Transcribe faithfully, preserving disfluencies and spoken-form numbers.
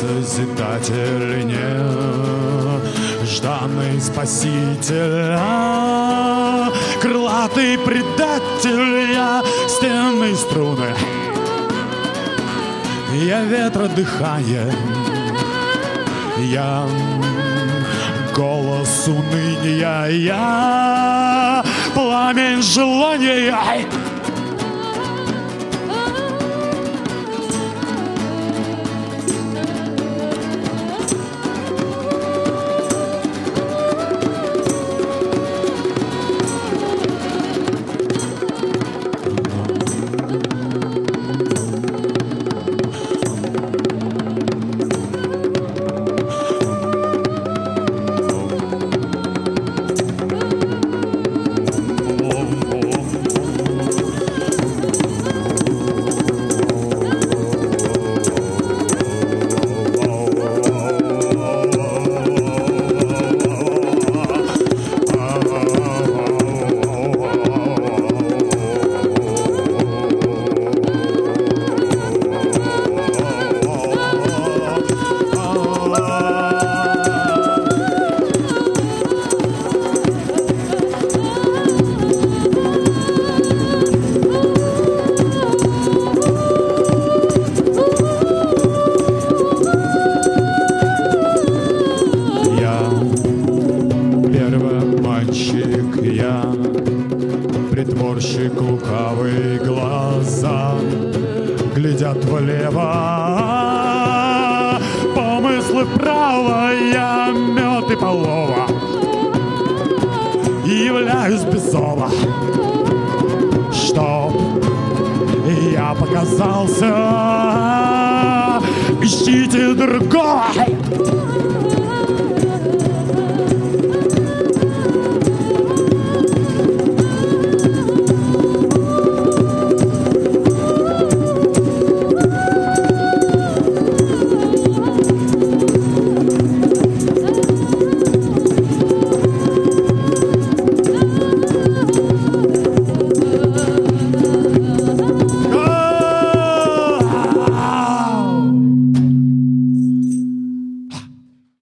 Созидатель, нежданный спаситель, а, крылатый предатель, я стенные струны, я ветра дыхание, я голос уныния, я пламень желания. Притворщик лукавый, глаза глядят влево, помыслы вправо, я мед и полова, являюсь без зова, чтоб я показался, ищите другого.